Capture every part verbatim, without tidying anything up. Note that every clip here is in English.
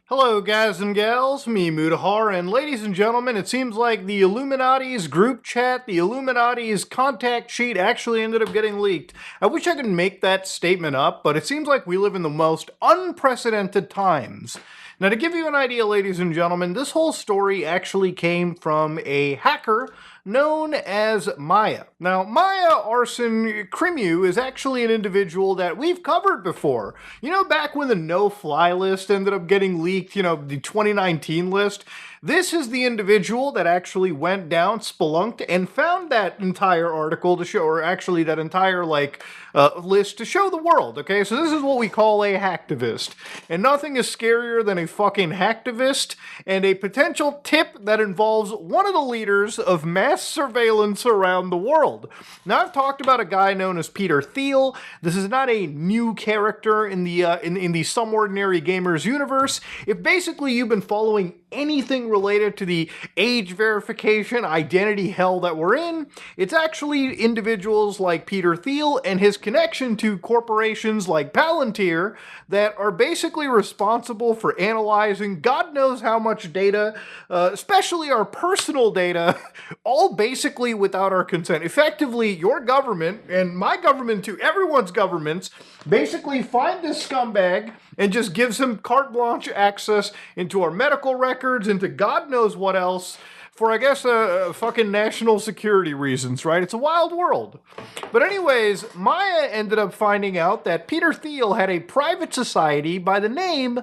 Hello, guys and gals, me Mudahar, and ladies and gentlemen, it seems like the Illuminati's group chat, the Illuminati's contact sheet actually ended up getting leaked. I wish I could make that statement up, but it seems like we live in the most unprecedented times. Now, to give you an idea, ladies and gentlemen, this whole story actually came from a hacker known as Maya. Now, Maya Arsen Krimu is actually an individual that we've covered before. You know, back when the no-fly list ended up getting leaked, you know, the twenty nineteen list, this is the individual that actually went down, spelunked, and found that entire article to show, or actually that entire, like, uh, list to show the world, okay? So this is what we call a hacktivist. And nothing is scarier than a fucking hacktivist and a potential tip that involves one of the leaders of mass surveillance around the world. Now, I've talked about a guy known as Peter Thiel. This is not a new character in the, uh, in, in the Some Ordinary Gamers universe. If basically you've been following anything related to the age verification identity hell that we're in, it's actually individuals like Peter Thiel and his connection to corporations like Palantir that are basically responsible for analyzing God knows how much data, uh, especially our personal data, all basically without our consent. Effectively, your government, and my government too, everyone's governments, basically find this scumbag and just gives him carte blanche access into our medical records, into God knows what else, for, I guess, uh, fucking national security reasons, right? It's a wild world. But anyways, Maya ended up finding out that Peter Thiel had a private society by the name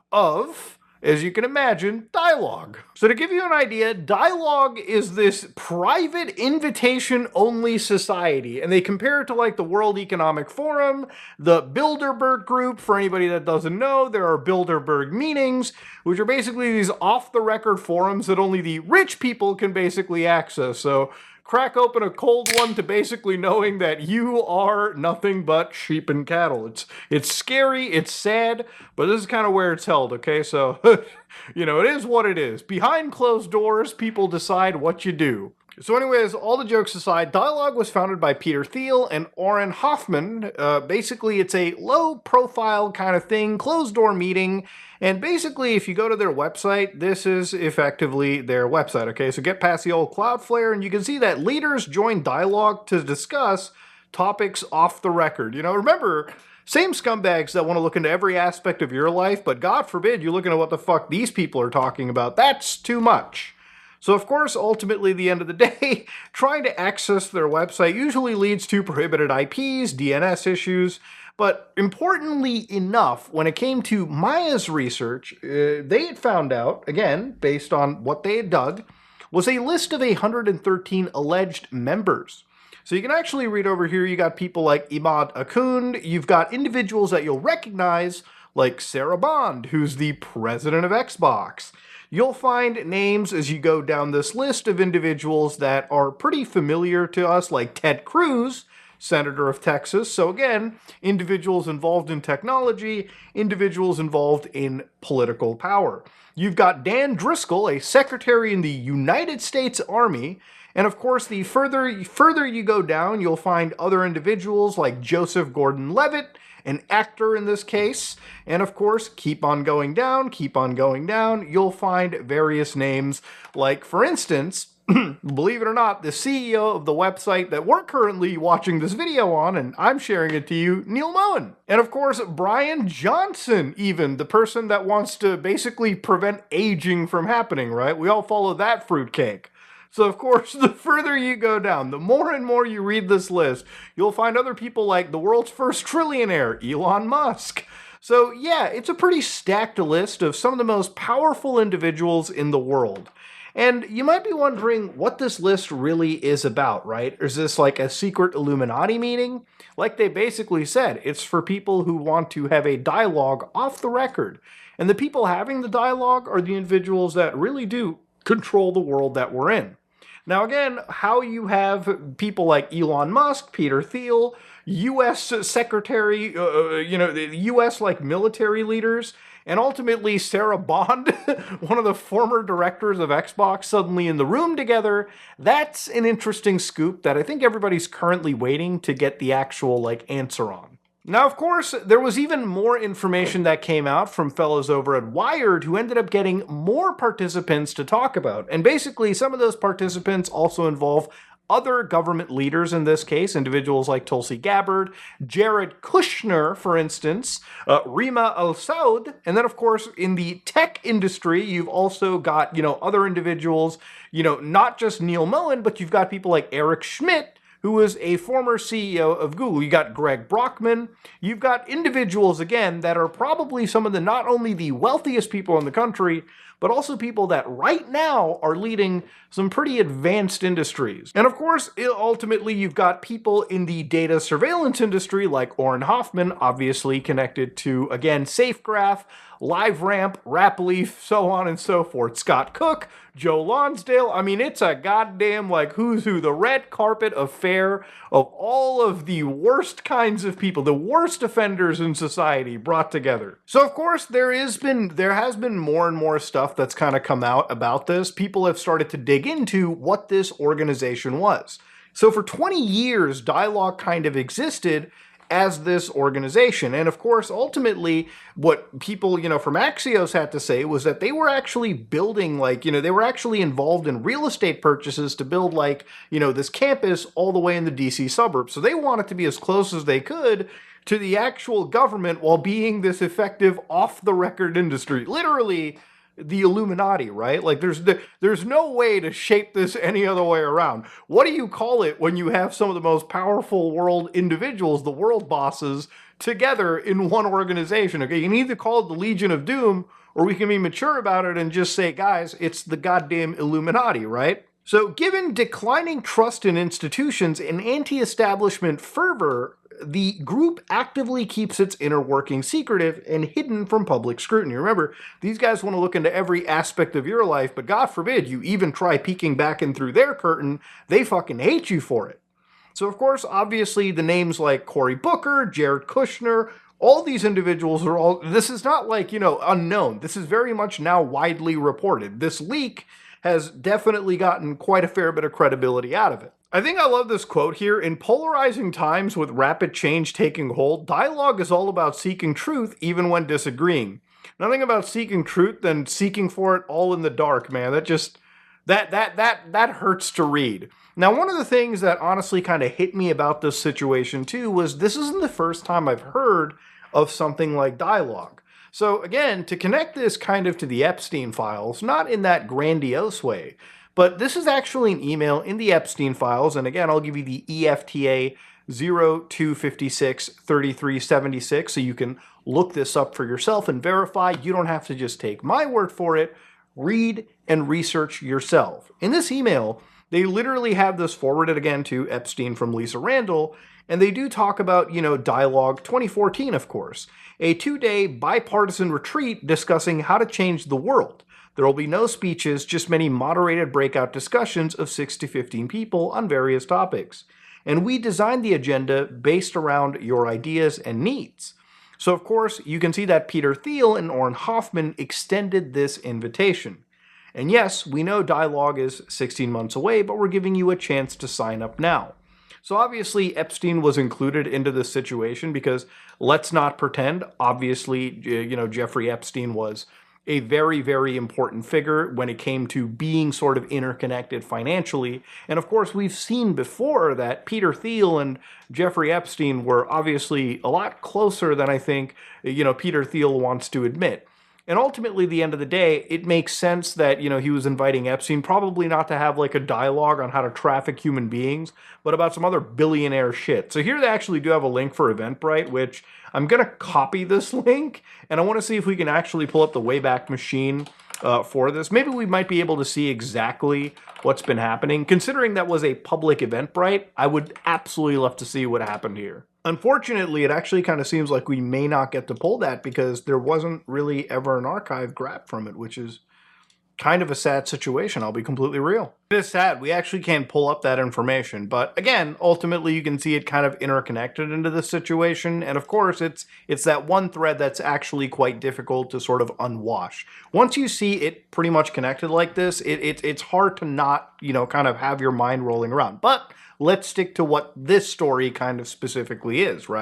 of, as you can imagine, Dialogue. So to give you an idea, Dialogue is this private invitation-only society, and they compare it to like the World Economic Forum, the Bilderberg Group. For anybody that doesn't know, there are Bilderberg meetings, which are basically these off-the-record forums that only the rich people can basically access. So crack open a cold one to basically knowing that you are nothing but sheep and cattle. It's it's scary, it's sad, but this is kind of where it's held, okay? So, you know, it is what it is. Behind closed doors, people decide what you do. So anyways, all the jokes aside, Dialogue was founded by Peter Thiel and Auren Hoffman. Uh, basically, it's a low-profile kind of thing, closed-door meeting, and basically, if you go to their website, this is effectively their website, okay? So get past the old Cloudflare, and you can see that leaders join Dialogue to discuss topics off the record. You know, remember, same scumbags that want to look into every aspect of your life, but God forbid you're looking at what the fuck these people are talking about. That's too much. So, of course, ultimately, at the end of the day, trying to access their website usually leads to prohibited I Ps, D N S issues, but importantly enough, when it came to Maya's research, uh, they had found out, again, based on what they had dug, was a list of one hundred thirteen alleged members. So you can actually read over here, you got people like Imad Akund, you've got individuals that you'll recognize, like Sarah Bond, who's the president of Xbox. You'll find names as you go down this list of individuals that are pretty familiar to us, like Ted Cruz, Senator of Texas. So again, individuals involved in technology, individuals involved in political power. You've got Dan Driscoll, a secretary in the United States Army, and of course, the further, further you go down, you'll find other individuals like Joseph Gordon-Levitt, an actor in this case, and of course, keep on going down, keep on going down, you'll find various names, like, for instance, believe it or not, the C E O of the website that we're currently watching this video on, and I'm sharing it to you, Neil Moen. And of course, Brian Johnson, even, the person that wants to basically prevent aging from happening, right? We all follow that fruitcake. So, of course, the further you go down, the more and more you read this list, you'll find other people like the world's first trillionaire, Elon Musk. So, yeah, it's a pretty stacked list of some of the most powerful individuals in the world. And you might be wondering what this list really is about, right? Is this like a secret Illuminati meeting? Like they basically said, it's for people who want to have a dialogue off the record. And the people having the dialogue are the individuals that really do control the world that we're in. Now again, how you have people like Elon Musk, Peter Thiel, U S Secretary, uh, you know, the U S like military leaders, and ultimately Sarah Bond, one of the former directors of Xbox, suddenly in the room together, that's an interesting scoop that I think everybody's currently waiting to get the actual like answer on. Now, of course, there was even more information that came out from fellows over at Wired who ended up getting more participants to talk about. And basically, some of those participants also involve other government leaders in this case, individuals like Tulsi Gabbard, Jared Kushner, for instance, uh, Rima Al Saud, and then, of course, in the tech industry, you've also got, you know, other individuals, you know, not just Neil Moen, but you've got people like Eric Schmidt, who was a former C E O of Google. You got Greg Brockman. You've got individuals, again, that are probably some of the not only the wealthiest people in the country, but also people that right now are leading some pretty advanced industries. And of course, ultimately, you've got people in the data surveillance industry like Auren Hoffman, obviously connected to, again, SafeGraph, LiveRamp, Rapleaf, so on and so forth. Scott Cook, Joe Lonsdale. I mean, it's a goddamn, like, who's who, the red carpet affair of all of the worst kinds of people, the worst offenders in society brought together. So, of course, there is been, there has been more and more stuff that's kind of come out about this. People have started to dig into what this organization was. So for twenty years, Dialog kind of existed as this organization. And of course, ultimately, what people, you know, from Axios had to say was that they were actually building, like, you know, they were actually involved in real estate purchases to build, like, you know, this campus all the way in the D C suburbs. So they wanted to be as close as they could to the actual government while being this effective off-the-record industry. Literally, the Illuminati, right? Like, there's the, there's no way to shape this any other way around. What do you call it when you have some of the most powerful world individuals, the world bosses, together in one organization? Okay, you need to call it the Legion of Doom, or we can be mature about it and just say, guys, it's the goddamn Illuminati, right? So, given declining trust in institutions and anti-establishment fervor, the group actively keeps its inner working secretive and hidden from public scrutiny. Remember, these guys want to look into every aspect of your life, but God forbid you even try peeking back in through their curtain. They fucking hate you for it. So, of course, obviously, the names like Cory Booker, Jared Kushner, all these individuals are all, this is not like, you know, unknown. This is very much now widely reported. This leak has definitely gotten quite a fair bit of credibility out of it. I think I love this quote here. In polarizing times with rapid change taking hold, dialogue is all about seeking truth even when disagreeing. Nothing about seeking truth than seeking for it all in the dark, man. That just, that, that, that, that hurts to read. Now, one of the things that honestly kind of hit me about this situation too was this isn't the first time I've heard of something like dialogue. So again, to connect this kind of to the Epstein files, not in that grandiose way, but this is actually an email in the Epstein files, and again, I'll give you the E F T A zero two five six three three seven six so you can look this up for yourself and verify. You don't have to just take my word for it. Read and research yourself. In this email, they literally have this forwarded again to Epstein from Lisa Randall, and they do talk about, you know, Dialogue twenty fourteen, of course, a two-day bipartisan retreat discussing how to change the world. There will be no speeches, just many moderated breakout discussions of six to fifteen people on various topics. And we designed the agenda based around your ideas and needs. So, of course, you can see that Peter Thiel and Auren Hoffman extended this invitation. And yes, we know Dialogue is sixteen months away, but we're giving you a chance to sign up now. So obviously Epstein was included into this situation because let's not pretend, obviously, you know, Jeffrey Epstein was a very, very important figure when it came to being sort of interconnected financially. And of course, we've seen before that Peter Thiel and Jeffrey Epstein were obviously a lot closer than I think, you know, Peter Thiel wants to admit. And ultimately, at the end of the day, it makes sense that, you know, he was inviting Epstein probably not to have like a dialogue on how to traffic human beings, but about some other billionaire shit. So here they actually do have a link for Eventbrite, which I'm going to copy this link, and I want to see if we can actually pull up the Wayback Machine uh, for this. Maybe we might be able to see exactly what's been happening. Considering that was a public Eventbrite, I would absolutely love to see what happened here. Unfortunately, it actually kind of seems like we may not get to pull that because there wasn't really ever an archive grabbed from it, which is kind of a sad situation, I'll be completely real. It is sad, we actually can't pull up that information, but again, ultimately you can see it kind of interconnected into this situation, and of course it's it's that one thread that's actually quite difficult to sort of unwash. Once you see it pretty much connected like this, it, it it's hard to not, you know, kind of have your mind rolling around. But let's stick to what this story kind of specifically is, right?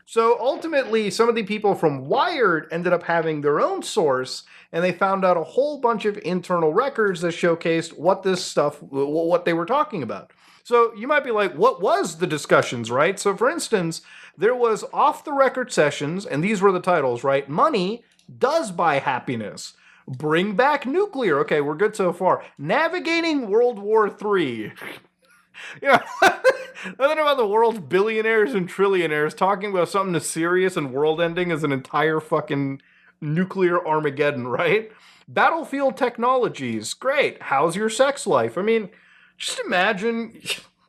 So ultimately, some of the people from Wired ended up having their own source, and they found out a whole bunch of internal records that showcased what this stuff, what they were talking about. So you might be like, what was the discussions, right? So for instance, there was off-the-record sessions, and these were the titles, right? Money does buy happiness. Bring back nuclear. Okay, we're good so far. Navigating World War Three. Yeah, nothing about the world's billionaires and trillionaires talking about something as serious and world-ending as an entire fucking nuclear Armageddon, right? Battlefield technologies, great. How's your sex life? I mean, just imagine...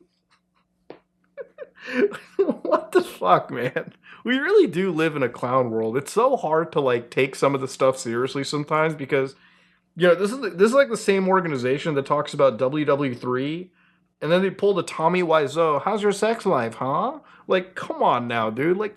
What the fuck, man? We really do live in a clown world. It's so hard to, like, take some of the stuff seriously sometimes because, you know, this is, this is like the same organization that talks about W W three. And then they pulled a Tommy Wiseau. How's your sex life, huh? Like, come on now, dude. Like,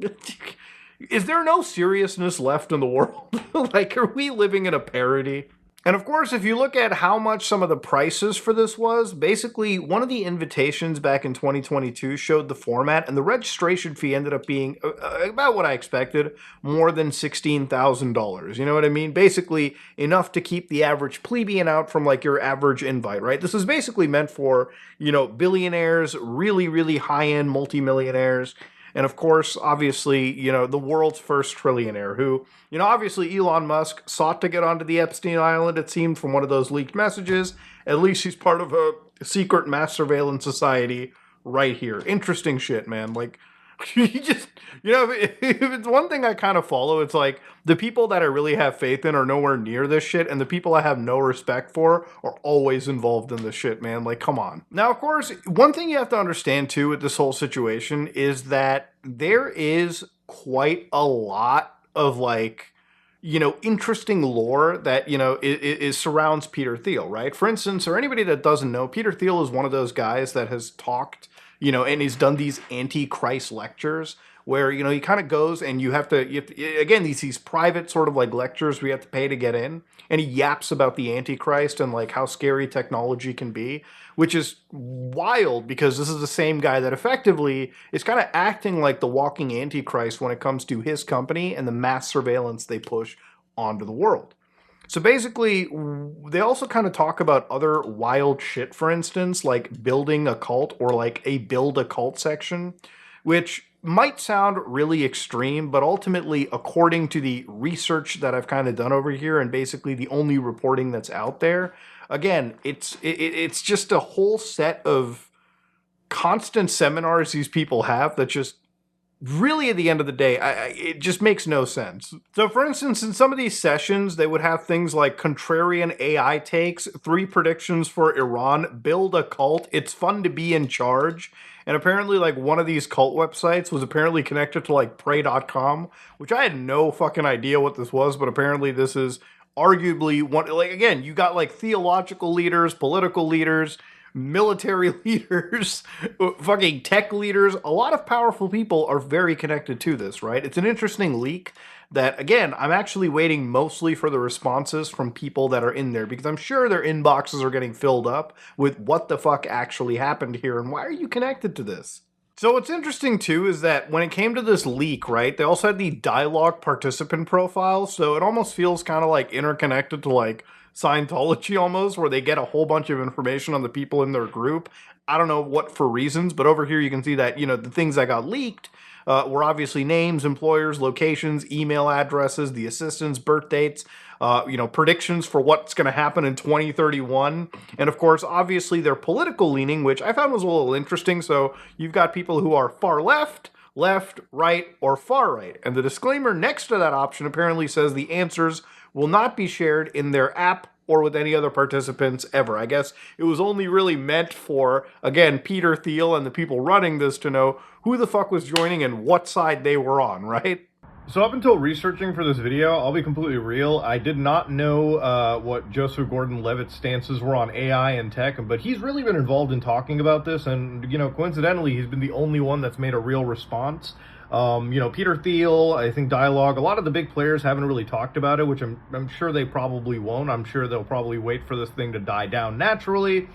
is there no seriousness left in the world? Like, are we living in a parody? And of course, if you look at how much some of the prices for this was, basically one of the invitations back in twenty twenty-two showed the format, and the registration fee ended up being uh, about what I expected, more than sixteen thousand dollars. You know what I mean? Basically enough to keep the average plebeian out from like your average invite, right? This is basically meant for, you know, billionaires, really, really high-end multimillionaires. And of course, obviously, you know, the world's first trillionaire who, you know, obviously Elon Musk sought to get onto the Epstein Island, it seemed, from one of those leaked messages. At least he's part of a secret mass surveillance society right here. Interesting shit, man. Like, you just, you know, if, if it's one thing I kind of follow, it's like the people that I really have faith in are nowhere near this shit, and the people I have no respect for are always involved in this shit, man. Like, come on. Now, of course, one thing you have to understand, too, with this whole situation is that there is quite a lot of, like, you know, interesting lore that, you know, is, is surrounds Peter Thiel, right? For instance, or anybody that doesn't know, Peter Thiel is one of those guys that has talked, you know, and he's done these anti-Christ lectures where, you know, he kind of goes and you have to, you have to, again, these these private sort of like lectures where you have to pay to get in, and he yaps about the Antichrist and like how scary technology can be, which is wild because this is the same guy that effectively is kind of acting like the walking Antichrist when it comes to his company and the mass surveillance they push onto the world. So basically, they also kind of talk about other wild shit, for instance, like building a cult or like a build a cult section, which might sound really extreme, but ultimately, according to the research that I've kind of done over here and basically the only reporting that's out there, again, it's it, it's just a whole set of constant seminars these people have that just really, at the end of the day, I, I, it just makes no sense. So, for instance, in some of these sessions, they would have things like contrarian A I takes, three predictions for Iran, build a cult, it's fun to be in charge. And apparently, like, one of these cult websites was apparently connected to, like, pray dot com, which I had no fucking idea what this was, but apparently this is arguably one, like, again, you got, like, theological leaders, political leaders, military leaders, fucking tech leaders. A lot of powerful people are very connected to this, right? It's an interesting leak that, again, I'm actually waiting mostly for the responses from people that are in there because I'm sure their inboxes are getting filled up with what the fuck actually happened here and why are you connected to this? So what's interesting too is that when it came to this leak, right, they also had the dialogue participant profile, so it almost feels kind of like interconnected to like Scientology almost, where they get a whole bunch of information on the people in their group. I don't know what for reasons, but over here you can see that, you know, the things that got leaked uh, were obviously names, employers, locations, email addresses, the assistants, birth dates, uh, you know, predictions for what's going to happen in twenty thirty-one. And of course, obviously their political leaning, which I found was a little interesting. So you've got people who are far left, left, right, or far right. And the disclaimer next to that option apparently says the answers will not be shared in their app or with any other participants ever. I guess it was only really meant for, again, Peter Thiel and the people running this to know who the fuck was joining and what side they were on, right? So up until researching for this video, I'll be completely real, I did not know uh, what Joseph Gordon-Levitt's stances were on A I and tech, but he's really been involved in talking about this, and, you know, coincidentally, he's been the only one that's made a real response. Um, you know, Peter Thiel, I think Dialogue, a lot of the big players haven't really talked about it, which I'm, I'm sure they probably won't. I'm sure they'll probably wait for this thing to die down naturally.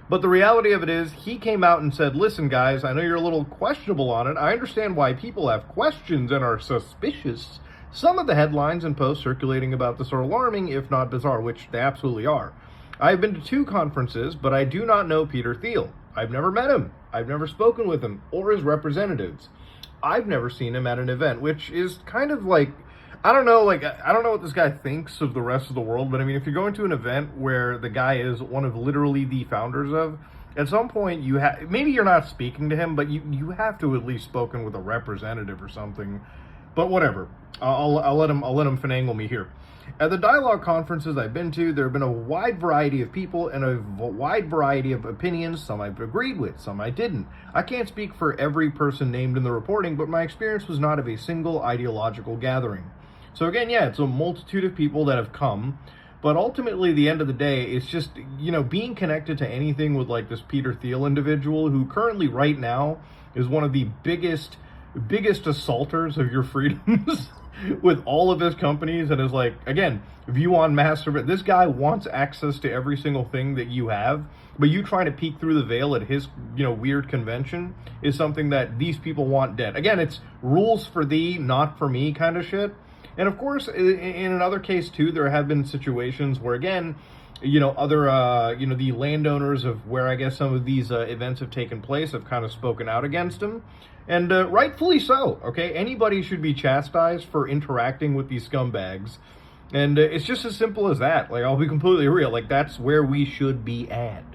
But the reality of it is, he came out and said, listen, guys, I know you're a little questionable on it. I understand why people have questions and are suspicious. Some of the headlines and posts circulating about this are alarming, if not bizarre, which they absolutely are. I've been to two conferences, but I do not know Peter Thiel. I've never met him. I've never spoken with him or his representatives. I've never seen him at an event, which is kind of like, I don't know, like, I don't know what this guy thinks of the rest of the world, but I mean, if you're going to an event where the guy is one of literally the founders of, at some point you have, maybe you're not speaking to him, but you, you have to at least spoken with a representative or something. But whatever, I'll, I'll let him, I'll let him finagle me here. At the dialogue conferences I've been to, there have been a wide variety of people and a wide variety of opinions. Some I've agreed with, some I didn't. I can't speak for every person named in the reporting, but my experience was not of a single ideological gathering. So again, yeah, it's a multitude of people that have come, but ultimately, at the end of the day, it's just, you know, being connected to anything with like this Peter Thiel individual, who currently right now is one of the biggest, biggest assaulters of your freedoms with all of his companies, and is like, again, view on mass surveillance. This guy wants access to every single thing that you have, but you trying to peek through the veil at his, you know, weird convention is something that these people want dead. Again, it's rules for thee, not for me kind of shit. And of course, in another case too, there have been situations where, again, you know, other, uh, you know, the landowners of where I guess some of these uh, events have taken place have kind of spoken out against him. And uh, rightfully so, okay? Anybody should be chastised for interacting with these scumbags. And uh, it's just as simple as that. Like, I'll be completely real. Like, that's where we should be at.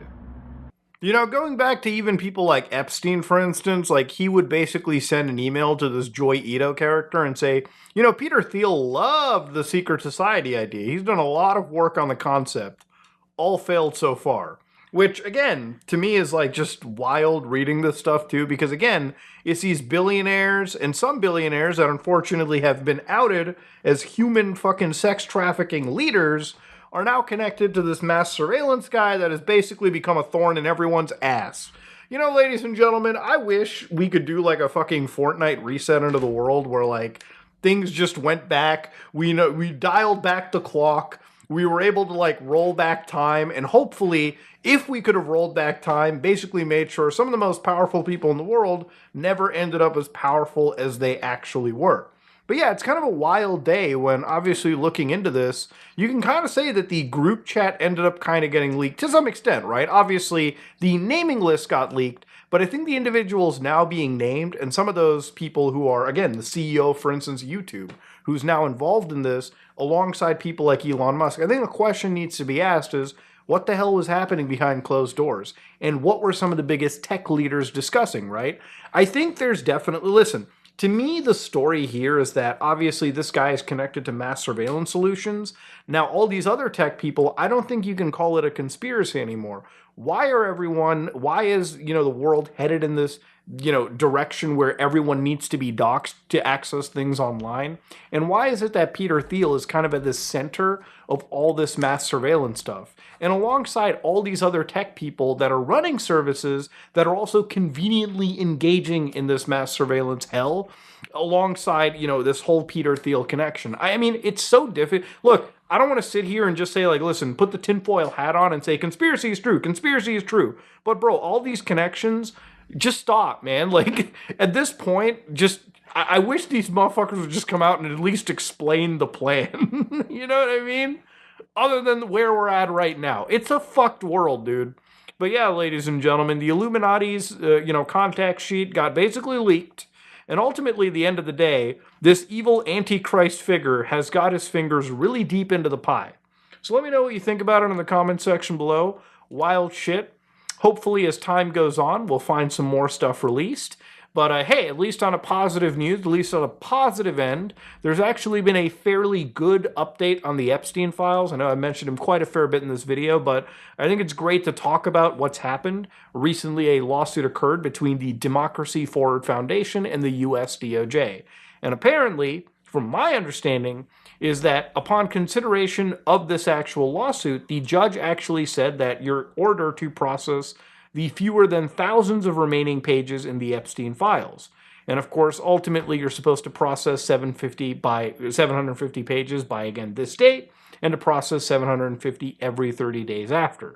You know, going back to even people like Epstein, for instance, like he would basically send an email to this Joy Ito character and say, you know, Peter Thiel loved the secret society idea. He's done a lot of work on the concept. All failed so far. Which, again, to me is like just wild reading this stuff too, because again, it's these billionaires and some billionaires that unfortunately have been outed as human fucking sex trafficking leaders are now connected to this mass surveillance guy that has basically become a thorn in everyone's ass. You know, ladies and gentlemen, I wish we could do like a fucking Fortnite reset into the world where like things just went back. We know we dialed back the clock. We were able to like roll back time, and hopefully, if we could have rolled back time, basically made sure some of the most powerful people in the world never ended up as powerful as they actually were. But yeah, it's kind of a wild day when obviously looking into this, you can kind of say that the group chat ended up kind of getting leaked to some extent, right? Obviously, the naming list got leaked, but I think the individuals now being named and some of those people who are, again, the C E O, for instance, YouTube, who's now involved in this alongside people like Elon Musk, I think the question needs to be asked is, what the hell was happening behind closed doors? And what were some of the biggest tech leaders discussing, right? I think there's definitely, listen, to me, the story here is that obviously this guy is connected to mass surveillance solutions. Now, all these other tech people, I don't think you can call it a conspiracy anymore. Why are everyone, why is, you know, the world headed in this, you know, direction where everyone needs to be doxxed to access things online? And why is it that Peter Thiel is kind of at the center of all this mass surveillance stuff? And alongside all these other tech people that are running services that are also conveniently engaging in this mass surveillance hell, alongside, you know, this whole Peter Thiel connection. I mean, it's so difficult. Look, I don't want to sit here and just say, like, listen, put the tinfoil hat on and say, conspiracy is true, conspiracy is true. But bro, all these connections, just stop, man. Like, at this point, just, I, I wish these motherfuckers would just come out and at least explain the plan. You know what I mean? Other than where we're at right now. It's a fucked world, dude. But yeah, ladies and gentlemen, the Illuminati's, uh, you know, contact sheet got basically leaked. And ultimately, at the end of the day, this evil Antichrist figure has got his fingers really deep into the pie. So let me know what you think about it in the comment section below. Wild shit. Hopefully, as time goes on, we'll find some more stuff released. But uh, hey, at least on a positive news, at least on a positive end, there's actually been a fairly good update on the Epstein files. I know I mentioned him quite a fair bit in this video, but I think it's great to talk about what's happened. Recently, a lawsuit occurred between the Democracy Forward Foundation and the U S D O J. And apparently, from my understanding, is that upon consideration of this actual lawsuit, the judge actually said that your order to process the fewer than thousands of remaining pages in the Epstein files. And of course, ultimately, you're supposed to process seven hundred fifty by seven hundred fifty pages by, again, this date, and to process seven hundred fifty every thirty days after.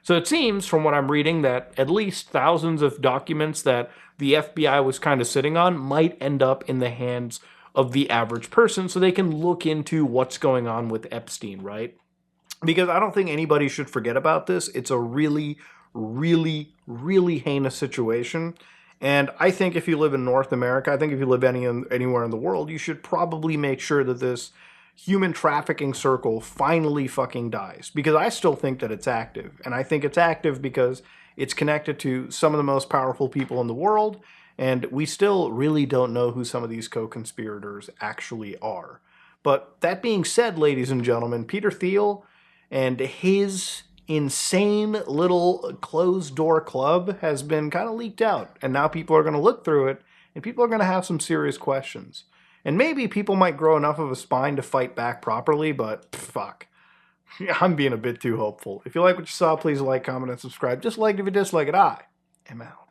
So it seems, from what I'm reading, that at least thousands of documents that the F B I was kind of sitting on might end up in the hands of the average person so they can look into what's going on with Epstein, right? Because I don't think anybody should forget about this. It's a really, really, really heinous situation. And I think if you live in North America, I think if you live any anywhere in the world, you should probably make sure that this human trafficking circle finally fucking dies. Because I still think that it's active. And I think it's active because it's connected to some of the most powerful people in the world. And we still really don't know who some of these co-conspirators actually are. But that being said, ladies and gentlemen, Peter Thiel and his insane little closed-door club has been kind of leaked out. And now people are going to look through it, and people are going to have some serious questions. And maybe people might grow enough of a spine to fight back properly, but fuck. I'm being a bit too hopeful. If you like what you saw, please like, comment, and subscribe. Just like it if you dislike it. I am out.